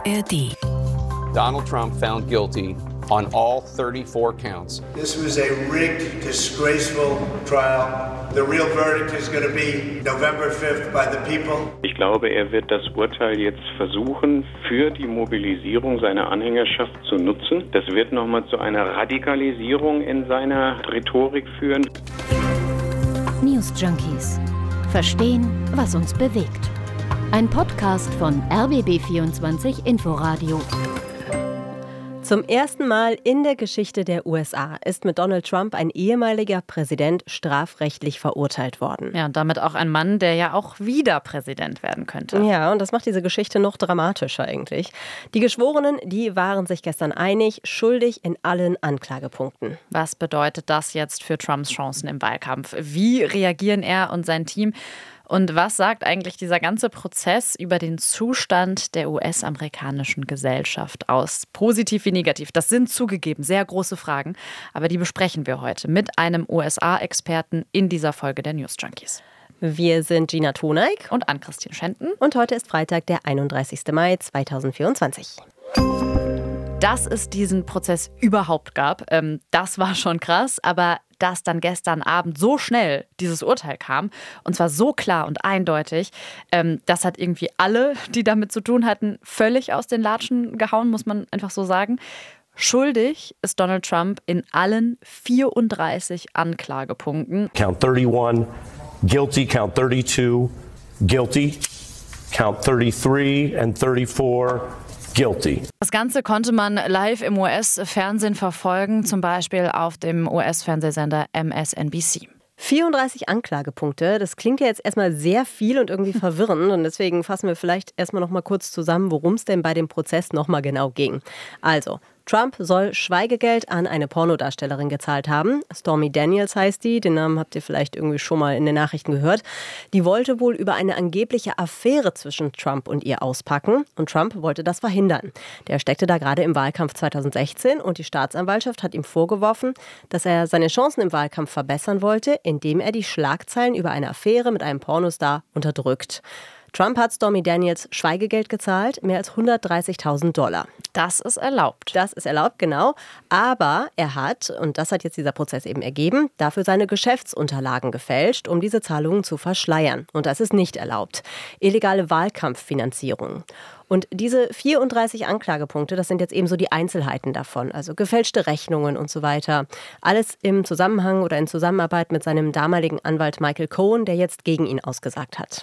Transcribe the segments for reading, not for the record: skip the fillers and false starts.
ARD. Donald Trump found guilty on all 34 counts. This was a rigged, disgraceful trial. The real verdict is going to be November 5th by the people. Ich glaube, er wird das Urteil jetzt versuchen, für die Mobilisierung seiner Anhängerschaft zu nutzen. Das wird nochmal zu einer Radikalisierung in seiner Rhetorik führen. News Junkies. Verstehen, was uns bewegt. Ein Podcast von RBB24 Inforadio. Zum ersten Mal in der Geschichte der USA ist mit Donald Trump ein ehemaliger Präsident strafrechtlich verurteilt worden. Ja, und damit auch ein Mann, der ja auch wieder Präsident werden könnte. Ja, und das macht diese Geschichte noch dramatischer eigentlich. Die Geschworenen, die waren sich gestern einig, schuldig in allen Anklagepunkten. Was bedeutet das jetzt für Trumps Chancen im Wahlkampf? Wie reagieren er und sein Team? Und was sagt eigentlich dieser ganze Prozess über den Zustand der US-amerikanischen Gesellschaft aus? Positiv wie negativ? Das sind zugegeben sehr große Fragen, aber die besprechen wir heute mit einem USA-Experten in dieser Folge der News Junkies. Wir sind Gina Toneik und Ann-Christine Schenten. Und heute ist Freitag, der 31. Mai 2024. Dass es diesen Prozess überhaupt gab, das war schon krass, aber dass dann gestern Abend so schnell dieses Urteil kam, und zwar so klar und eindeutig, das hat irgendwie alle, die damit zu tun hatten, völlig aus den Latschen gehauen, muss man einfach so sagen. Schuldig ist Donald Trump in allen 34 Anklagepunkten. Count 31, guilty, count 32, guilty, count 33 and 34, guilty. Das Ganze konnte man live im US-Fernsehen verfolgen, zum Beispiel auf dem US-Fernsehsender MSNBC. 34 Anklagepunkte, das klingt ja jetzt erstmal sehr viel und irgendwie verwirrend und deswegen fassen wir vielleicht erstmal noch mal kurz zusammen, worum es denn bei dem Prozess noch mal genau ging. Also, Trump soll Schweigegeld an eine Pornodarstellerin gezahlt haben. Stormy Daniels heißt die, den Namen habt ihr vielleicht irgendwie schon mal in den Nachrichten gehört. Die wollte wohl über eine angebliche Affäre zwischen Trump und ihr auspacken und Trump wollte das verhindern. Der steckte da gerade im Wahlkampf 2016 und die Staatsanwaltschaft hat ihm vorgeworfen, dass er seine Chancen im Wahlkampf verbessern wollte, indem er die Schlagzeilen über eine Affäre mit einem Pornostar unterdrückt. Trump hat Stormy Daniels Schweigegeld gezahlt, mehr als $130.000. Das ist erlaubt. Das ist erlaubt, genau. Aber er hat, und das hat jetzt dieser Prozess eben ergeben, dafür seine Geschäftsunterlagen gefälscht, um diese Zahlungen zu verschleiern. Und das ist nicht erlaubt. Illegale Wahlkampffinanzierung. Und diese 34 Anklagepunkte, das sind jetzt eben so die Einzelheiten davon. Also gefälschte Rechnungen und so weiter. Alles im Zusammenhang oder in Zusammenarbeit mit seinem damaligen Anwalt Michael Cohen, der jetzt gegen ihn ausgesagt hat.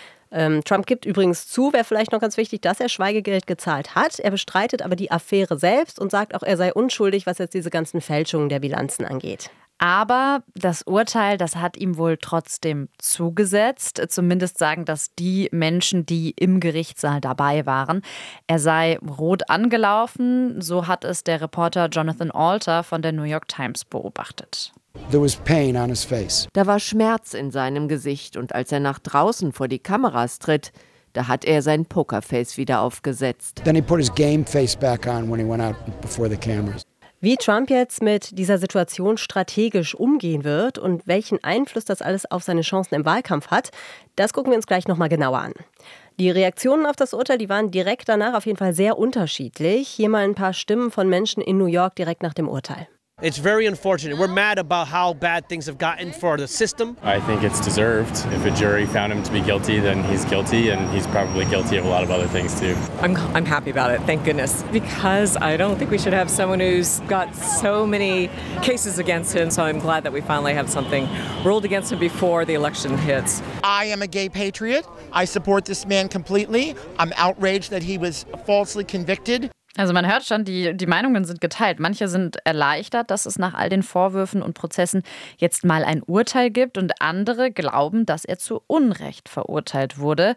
Trump gibt übrigens zu, wäre vielleicht noch ganz wichtig, dass er Schweigegeld gezahlt hat. Er bestreitet aber die Affäre selbst und sagt auch, er sei unschuldig, was jetzt diese ganzen Fälschungen der Bilanzen angeht. Aber das Urteil, das hat ihm wohl trotzdem zugesetzt. Zumindest sagen das die Menschen, die im Gerichtssaal dabei waren. Er sei rot angelaufen, so hat es der Reporter Jonathan Alter von der New York Times beobachtet. There was pain on his face. Da war Schmerz in seinem Gesicht und als er nach draußen vor die Kameras tritt, da hat er sein Pokerface wieder aufgesetzt. Then he put his game face back on when he went out before the cameras. Wie Trump jetzt mit dieser Situation strategisch umgehen wird und welchen Einfluss das alles auf seine Chancen im Wahlkampf hat, das gucken wir uns gleich nochmal genauer an. Die Reaktionen auf das Urteil, die waren direkt danach auf jeden Fall sehr unterschiedlich. Hier mal ein paar Stimmen von Menschen in New York direkt nach dem Urteil. It's very unfortunate. We're mad about how bad things have gotten for the system. I think it's deserved. If a jury found him to be guilty, then he's guilty, and he's probably guilty of a lot of other things too. I'm happy about it, thank goodness. Because I don't think we should have someone who's got so many cases against him, so I'm glad that we finally have something ruled against him before the election hits. I am a gay patriot. I support this man completely. I'm outraged that he was falsely convicted. Also man hört schon, die Meinungen sind geteilt. Manche sind erleichtert, dass es nach all den Vorwürfen und Prozessen jetzt mal ein Urteil gibt und andere glauben, dass er zu Unrecht verurteilt wurde.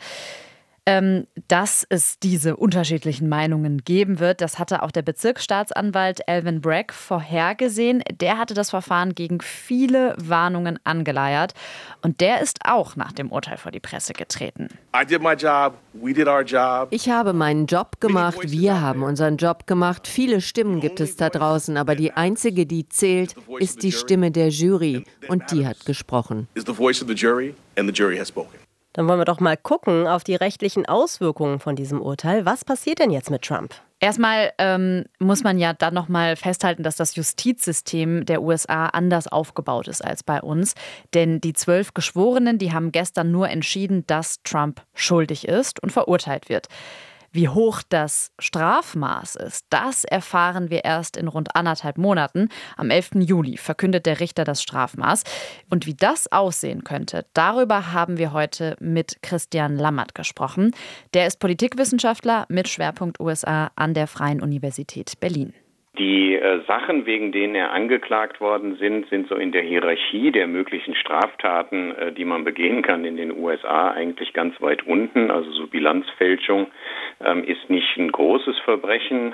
Dass es diese unterschiedlichen Meinungen geben wird, das hatte auch der Bezirksstaatsanwalt Alvin Bragg vorhergesehen. Der hatte das Verfahren gegen viele Warnungen angeleiert und der ist auch nach dem Urteil vor die Presse getreten. Ich habe meinen Job gemacht, wir haben unseren Job gemacht. Viele Stimmen gibt es da draußen, aber die einzige, die zählt, ist die Stimme der Jury und die hat gesprochen. Dann wollen wir doch mal gucken auf die rechtlichen Auswirkungen von diesem Urteil. Was passiert denn jetzt mit Trump? Erstmal muss man ja dann nochmal festhalten, dass das Justizsystem der USA anders aufgebaut ist als bei uns. Denn die 12 Geschworenen, die haben gestern nur entschieden, dass Trump schuldig ist und verurteilt wird. Wie hoch das Strafmaß ist, das erfahren wir erst in rund 1,5 Monaten. Am 11. Juli verkündet der Richter das Strafmaß. Und wie das aussehen könnte, darüber haben wir heute mit Christian Lammert gesprochen. Der ist Politikwissenschaftler mit Schwerpunkt USA an der Freien Universität Berlin. Die Sachen, wegen denen er angeklagt worden sind so in der Hierarchie der möglichen Straftaten, die man begehen kann in den USA, eigentlich ganz weit unten. Also so Bilanzfälschung ist nicht ein großes Verbrechen.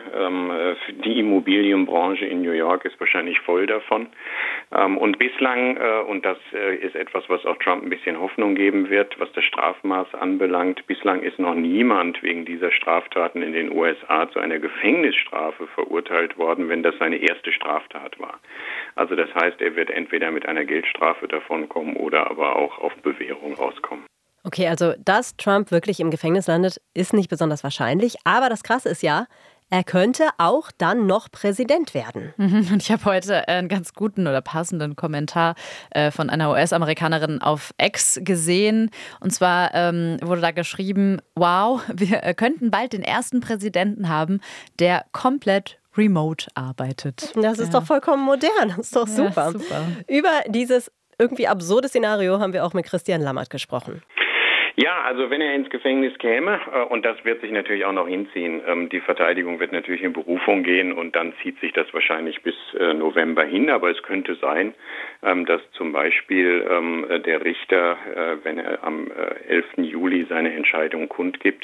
Die Immobilienbranche in New York ist wahrscheinlich voll davon. Und bislang, und das ist etwas, was auch Trump ein bisschen Hoffnung geben wird, was das Strafmaß anbelangt, bislang ist noch niemand wegen dieser Straftaten in den USA zu einer Gefängnisstrafe verurteilt worden, wenn das seine erste Straftat war. Also das heißt, er wird entweder mit einer Geldstrafe davonkommen oder aber auch auf Bewährung rauskommen. Okay, also dass Trump wirklich im Gefängnis landet, ist nicht besonders wahrscheinlich. Aber das Krasse ist ja, er könnte auch dann noch Präsident werden. Und ich habe heute einen ganz guten oder passenden Kommentar von einer US-Amerikanerin auf X gesehen. Und zwar wurde da geschrieben, wow, wir könnten bald den ersten Präsidenten haben, der komplett remote arbeitet. Das ist doch vollkommen modern. Das ist doch super. Ja, super. Über dieses irgendwie absurde Szenario haben wir auch mit Christian Lammert gesprochen. Ja, also wenn er ins Gefängnis käme, und das wird sich natürlich auch noch hinziehen, die Verteidigung wird natürlich in Berufung gehen und dann zieht sich das wahrscheinlich bis November hin, aber es könnte sein, dass zum Beispiel der Richter, wenn er am 11. Juli seine Entscheidung kundgibt,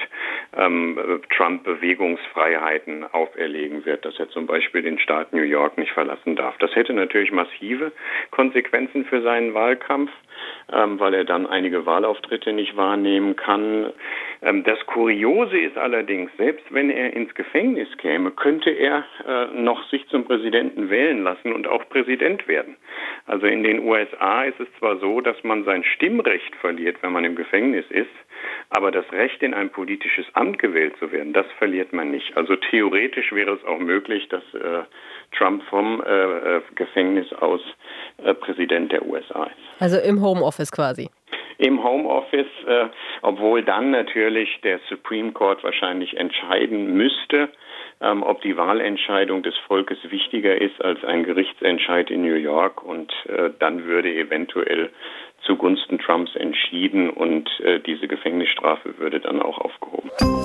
Trump Bewegungsfreiheiten auferlegen wird, dass er zum Beispiel den Staat New York nicht verlassen darf. Das hätte natürlich massive Konsequenzen für seinen Wahlkampf, weil er dann einige Wahlauftritte nicht wahrnehmen kann. Das Kuriose ist allerdings, selbst wenn er ins Gefängnis käme, könnte er noch sich zum Präsidenten wählen lassen und auch Präsident werden. Also in den USA ist es zwar so, dass man sein Stimmrecht verliert, wenn man im Gefängnis ist, aber das Recht, in ein politisches Amt gewählt zu werden, das verliert man nicht. Also theoretisch wäre es auch möglich, dass Trump vom Gefängnis aus Präsident der USA ist. Also im Homeoffice quasi. Im Homeoffice, obwohl dann natürlich der Supreme Court wahrscheinlich entscheiden müsste, ob die Wahlentscheidung des Volkes wichtiger ist als ein Gerichtsentscheid in New York, und dann würde eventuell zugunsten Trumps entschieden und diese Gefängnisstrafe würde dann auch aufgehoben.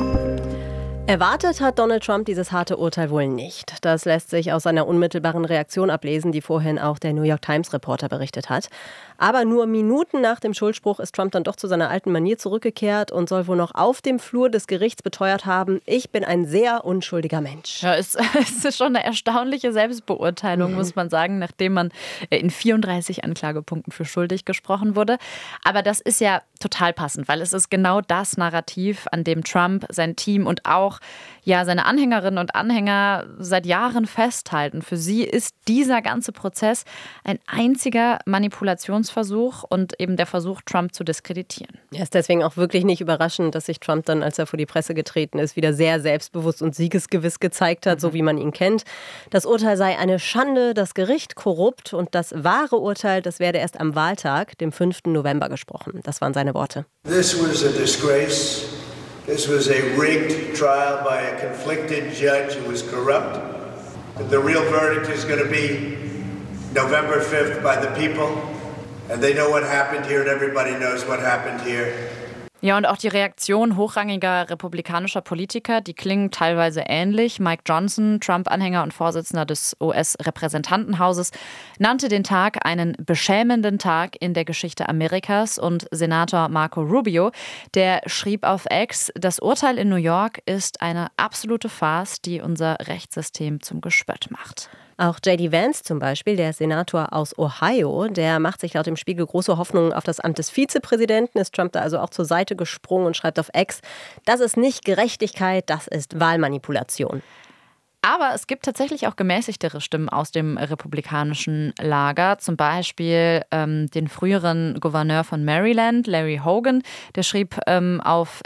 Erwartet hat Donald Trump dieses harte Urteil wohl nicht. Das lässt sich aus seiner unmittelbaren Reaktion ablesen, die vorhin auch der New York Times-Reporter berichtet hat. Aber nur Minuten nach dem Schuldspruch ist Trump dann doch zu seiner alten Manier zurückgekehrt und soll wohl noch auf dem Flur des Gerichts beteuert haben, ich bin ein sehr unschuldiger Mensch. Ja, es ist schon eine erstaunliche Selbstbeurteilung, muss man sagen, nachdem man in 34 Anklagepunkten für schuldig gesprochen wurde. Aber das ist ja total passend, weil es ist genau das Narrativ, an dem Trump, sein Team und auch seine Anhängerinnen und Anhänger seit Jahren festhalten. Für sie ist dieser ganze Prozess ein einziger Manipulationsversuch und eben der Versuch, Trump zu diskreditieren. Ja, ist deswegen auch wirklich nicht überraschend, dass sich Trump dann, als er vor die Presse getreten ist, wieder sehr selbstbewusst und siegesgewiss gezeigt hat, so wie man ihn kennt. Das Urteil sei eine Schande, das Gericht korrupt und das wahre Urteil, das werde erst am Wahltag, dem 5. November, gesprochen. Das waren seine Worte. This was a disgrace. This was a rigged trial by a conflicted judge who was corrupt. The real verdict is going to be November 5th by the people. And they know what happened here and everybody knows what happened here. Ja, und auch die Reaktion hochrangiger republikanischer Politiker, die klingen teilweise ähnlich. Mike Johnson, Trump-Anhänger und Vorsitzender des US-Repräsentantenhauses, nannte den Tag einen beschämenden Tag in der Geschichte Amerikas. Und Senator Marco Rubio, der schrieb auf X, das Urteil in New York ist eine absolute Farce, die unser Rechtssystem zum Gespött macht. Auch J.D. Vance zum Beispiel, der Senator aus Ohio, der macht sich laut dem Spiegel große Hoffnungen auf das Amt des Vizepräsidenten, ist Trump da also auch zur Seite gesprungen und schreibt auf X, das ist nicht Gerechtigkeit, das ist Wahlmanipulation. Aber es gibt tatsächlich auch gemäßigtere Stimmen aus dem republikanischen Lager. Zum Beispiel den früheren Gouverneur von Maryland, Larry Hogan. Der rief auf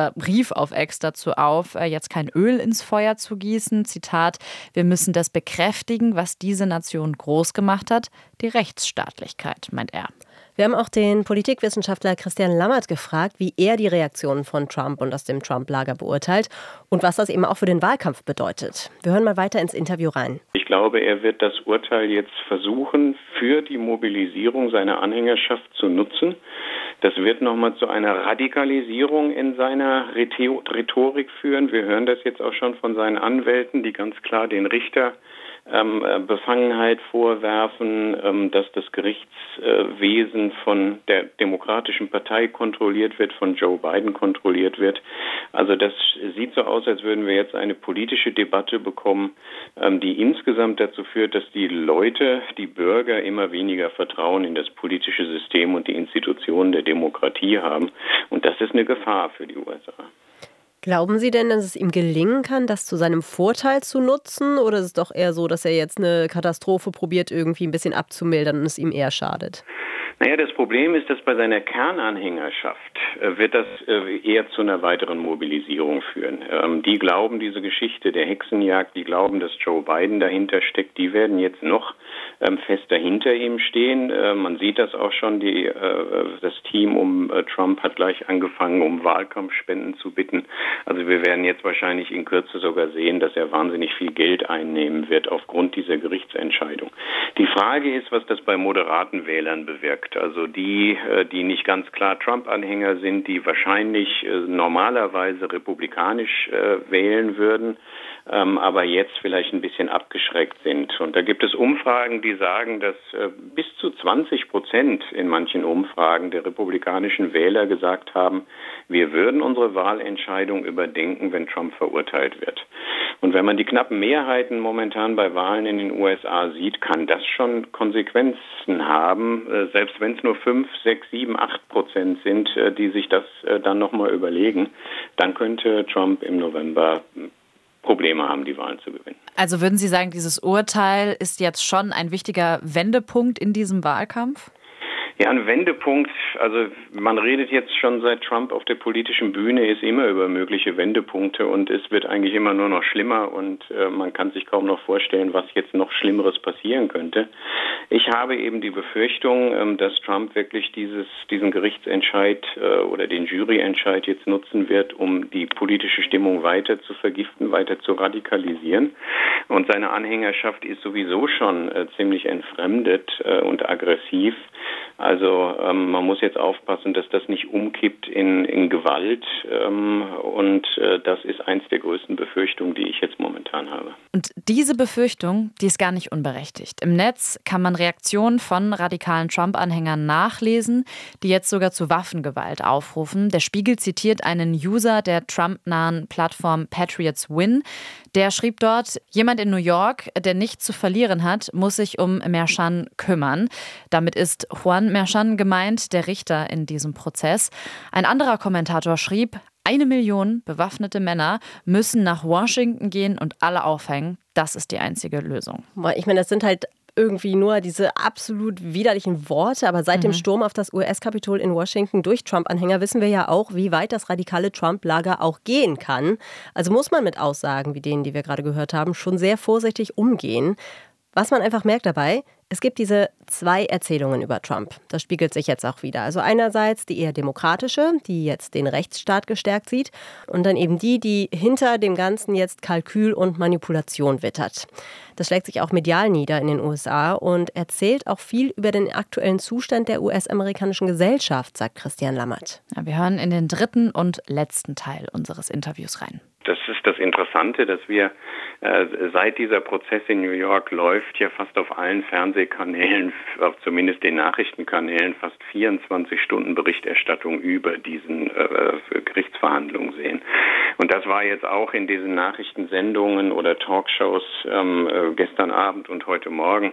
X dazu auf, jetzt kein Öl ins Feuer zu gießen. Zitat: Wir müssen das bekräftigen, was diese Nation groß gemacht hat. Die Rechtsstaatlichkeit, meint er. Wir haben auch den Politikwissenschaftler Christian Lammert gefragt, wie er die Reaktionen von Trump und aus dem Trump-Lager beurteilt und was das eben auch für den Wahlkampf bedeutet. Wir hören mal weiter ins Interview rein. Ich glaube, er wird das Urteil jetzt versuchen, für die Mobilisierung seiner Anhängerschaft zu nutzen. Das wird nochmal zu einer Radikalisierung in seiner Rhetorik führen. Wir hören das jetzt auch schon von seinen Anwälten, die ganz klar den Richter Befangenheit vorwerfen, dass das Gerichtswesen von der Demokratischen Partei kontrolliert wird, von Joe Biden kontrolliert wird. Also das sieht so aus, als würden wir jetzt eine politische Debatte bekommen, die insgesamt dazu führt, dass die Leute, die Bürger immer weniger Vertrauen in das politische System und die Institutionen der Demokratie haben. Und das ist eine Gefahr für die USA. Glauben Sie denn, dass es ihm gelingen kann, das zu seinem Vorteil zu nutzen? Oder ist es doch eher so, dass er jetzt eine Katastrophe probiert, irgendwie ein bisschen abzumildern und es ihm eher schadet? Naja, das Problem ist, dass bei seiner Kernanhängerschaft wird das eher zu einer weiteren Mobilisierung führen. Die glauben, diese Geschichte der Hexenjagd, die glauben, dass Joe Biden dahinter steckt, die werden jetzt noch fester hinter ihm stehen. Man sieht das auch schon, das Team um Trump hat gleich angefangen, um Wahlkampfspenden zu bitten. Also wir werden jetzt wahrscheinlich in Kürze sogar sehen, dass er wahnsinnig viel Geld einnehmen wird aufgrund dieser Gerichtsentscheidung. Die Frage ist, was das bei moderaten Wählern bewirkt. Also die nicht ganz klar Trump-Anhänger sind, die wahrscheinlich normalerweise republikanisch wählen würden, aber jetzt vielleicht ein bisschen abgeschreckt sind. Und da gibt es Umfragen, die sagen, dass bis zu 20% in manchen Umfragen der republikanischen Wähler gesagt haben, wir würden unsere Wahlentscheidung überdenken, wenn Trump verurteilt wird. Und wenn man die knappen Mehrheiten momentan bei Wahlen in den USA sieht, kann das schon Konsequenzen haben, selbst wenn es nur 5, 6, 7, 8% sind, die sich das dann nochmal überlegen, dann könnte Trump im November Probleme haben, die Wahlen zu gewinnen. Also würden Sie sagen, dieses Urteil ist jetzt schon ein wichtiger Wendepunkt in diesem Wahlkampf? Ja, ein Wendepunkt, also man redet jetzt schon seit Trump auf der politischen Bühne, ist immer über mögliche Wendepunkte und es wird eigentlich immer nur noch schlimmer und man kann sich kaum noch vorstellen, was jetzt noch Schlimmeres passieren könnte. Ich habe eben die Befürchtung, dass Trump wirklich diesen Gerichtsentscheid oder den Juryentscheid jetzt nutzen wird, um die politische Stimmung weiter zu vergiften, weiter zu radikalisieren. Und seine Anhängerschaft ist sowieso schon ziemlich entfremdet und aggressiv. Also man muss jetzt aufpassen, dass das nicht umkippt in Gewalt und das ist eins der größten Befürchtungen, die ich jetzt momentan habe. Und diese Befürchtung, die ist gar nicht unberechtigt. Im Netz kann man Reaktionen von radikalen Trump-Anhängern nachlesen, die jetzt sogar zu Waffengewalt aufrufen. Der Spiegel zitiert einen User der Trump-nahen Plattform Patriots Win. Der schrieb dort, jemand in New York, der nichts zu verlieren hat, muss sich um Merchan kümmern. Damit ist Juan Merchan gemeint, der Richter in diesem Prozess. Ein anderer Kommentator schrieb, 1 Million bewaffnete Männer müssen nach Washington gehen und alle aufhängen. Das ist die einzige Lösung. Ich meine, das sind halt irgendwie nur diese absolut widerlichen Worte. Aber seit dem Sturm auf das US-Kapitol in Washington durch Trump-Anhänger wissen wir ja auch, wie weit das radikale Trump-Lager auch gehen kann. Also muss man mit Aussagen wie denen, die wir gerade gehört haben, schon sehr vorsichtig umgehen. Was man einfach merkt dabei, es gibt diese 2 Erzählungen über Trump. Das spiegelt sich jetzt auch wieder. Also einerseits die eher demokratische, die jetzt den Rechtsstaat gestärkt sieht. Und dann eben die hinter dem Ganzen jetzt Kalkül und Manipulation wittert. Das schlägt sich auch medial nieder in den USA und erzählt auch viel über den aktuellen Zustand der US-amerikanischen Gesellschaft, sagt Christian Lammert. Ja, wir hören in den 3. und letzten Teil unseres Interviews rein. Das ist das Interessante, dass wir seit dieser Prozess in New York läuft, ja fast auf allen Fernsehkanälen, auf zumindest den Nachrichtenkanälen, fast 24 Stunden Berichterstattung über diesen Gerichtsverhandlungen sehen. Und das war jetzt auch in diesen Nachrichtensendungen oder Talkshows gestern Abend und heute Morgen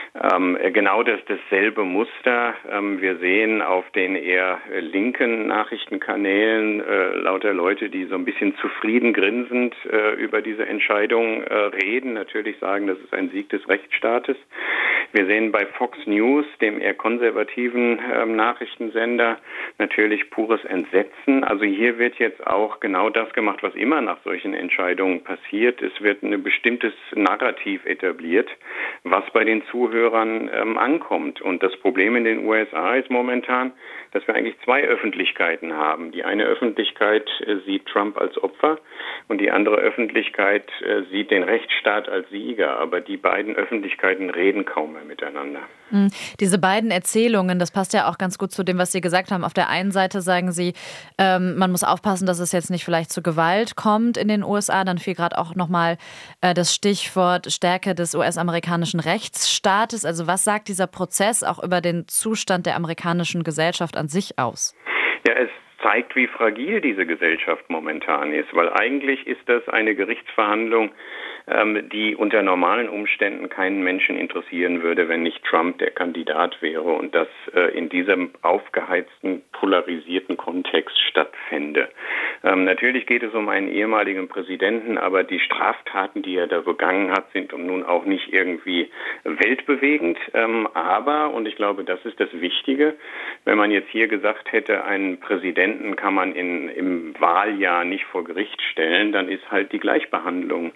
genau dasselbe Muster. Wir sehen auf den eher linken Nachrichtenkanälen, laut lauter Leute, die so ein bisschen zufrieden grinsend über diese Entscheidung reden, natürlich sagen, das ist ein Sieg des Rechtsstaates. Wir sehen bei Fox News, dem eher konservativen Nachrichtensender, natürlich pures Entsetzen. Also hier wird jetzt auch genau das gemacht, was immer nach solchen Entscheidungen passiert. Es wird ein bestimmtes Narrativ etabliert, was bei den Zuhörern ankommt. Und das Problem in den USA ist momentan, dass wir eigentlich zwei Öffentlichkeiten haben. Die eine Öffentlichkeit sieht Trump als Opfer und die andere Öffentlichkeit sieht den Rechtsstaat als Sieger. Aber die beiden Öffentlichkeiten reden kaum mehr miteinander. Diese beiden Erzählungen, das passt ja auch ganz gut zu dem, was Sie gesagt haben. Auf der einen Seite sagen Sie, man muss aufpassen, dass es jetzt nicht vielleicht zu Gewalt kommt in den USA. Dann fiel gerade auch nochmal das Stichwort Stärke des US-amerikanischen Rechtsstaates. Also was sagt dieser Prozess auch über den Zustand der amerikanischen Gesellschaft an sich aus? Ja, es zeigt, wie fragil diese Gesellschaft momentan ist, weil eigentlich ist das eine Gerichtsverhandlung, die unter normalen Umständen keinen Menschen interessieren würde, wenn nicht Trump der Kandidat wäre und das in diesem aufgeheizten, polarisierten Kontext stattfände. Natürlich geht es um einen ehemaligen Präsidenten, aber die Straftaten, die er da begangen hat, sind nun auch nicht irgendwie weltbewegend. Aber, und ich glaube, das ist das Wichtige, wenn man jetzt hier gesagt hätte, einen Präsidenten kann man im Wahljahr nicht vor Gericht stellen, dann ist halt die Gleichbehandlung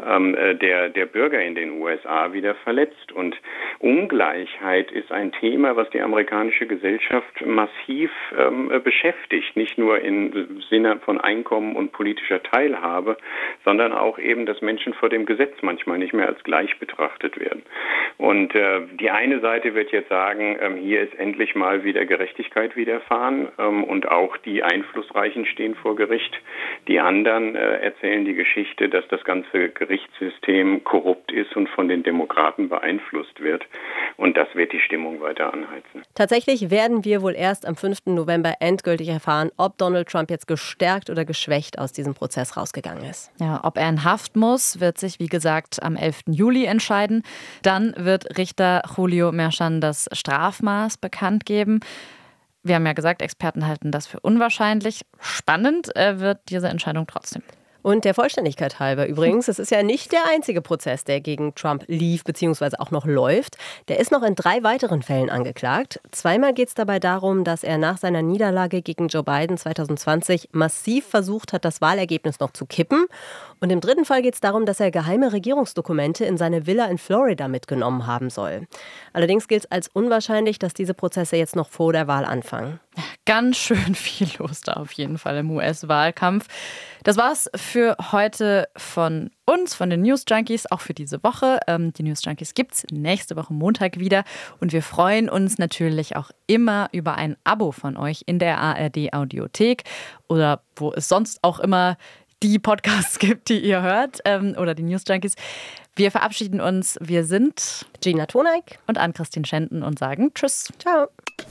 der Bürger in den USA wieder verletzt. Und Ungleichheit ist ein Thema, was die amerikanische Gesellschaft massiv beschäftigt. Nicht nur im Sinne von Einkommen und politischer Teilhabe, sondern auch eben, dass Menschen vor dem Gesetz manchmal nicht mehr als gleich betrachtet werden. Und die eine Seite wird jetzt sagen, hier ist endlich mal wieder Gerechtigkeit widerfahren und auch die Einflussreichen stehen vor Gericht. Die anderen erzählen die Geschichte, dass das ganze Gerichtssystem korrupt ist und von den Demokraten beeinflusst wird. Und das wird die Stimmung weiter anheizen. Tatsächlich werden wir wohl erst am 5. November endgültig erfahren, ob Donald Trump jetzt gestärkt oder geschwächt aus diesem Prozess rausgegangen ist. Ja, ob er in Haft muss, wird sich, wie gesagt, am 11. Juli entscheiden. Dann wird Richter Julio Merchan das Strafmaß bekannt geben. Wir haben ja gesagt, Experten halten das für unwahrscheinlich. Spannend wird diese Entscheidung trotzdem. Und der Vollständigkeit halber übrigens, es ist ja nicht der einzige Prozess, der gegen Trump lief bzw. auch noch läuft. Der ist noch in 3 weiteren Fällen angeklagt. Zweimal geht es dabei darum, dass er nach seiner Niederlage gegen Joe Biden 2020 massiv versucht hat, das Wahlergebnis noch zu kippen. Und im 3. Fall geht es darum, dass er geheime Regierungsdokumente in seine Villa in Florida mitgenommen haben soll. Allerdings gilt es als unwahrscheinlich, dass diese Prozesse jetzt noch vor der Wahl anfangen. Ganz schön viel los da auf jeden Fall im US-Wahlkampf. Das war's für heute von uns, von den News Junkies, auch für diese Woche. Die News Junkies gibt's nächste Woche Montag wieder. Und wir freuen uns natürlich auch immer über ein Abo von euch in der ARD-Audiothek oder wo es sonst auch immer die Podcasts gibt, die ihr hört, oder die News Junkies. Wir verabschieden uns. Wir sind Gina Toneik und Ann-Christine Schenten und sagen Tschüss. Ciao.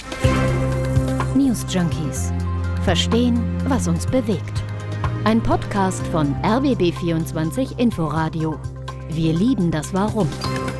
News Junkies. Verstehen, was uns bewegt. Ein Podcast von RBB24 Inforadio. Wir lieben das Warum.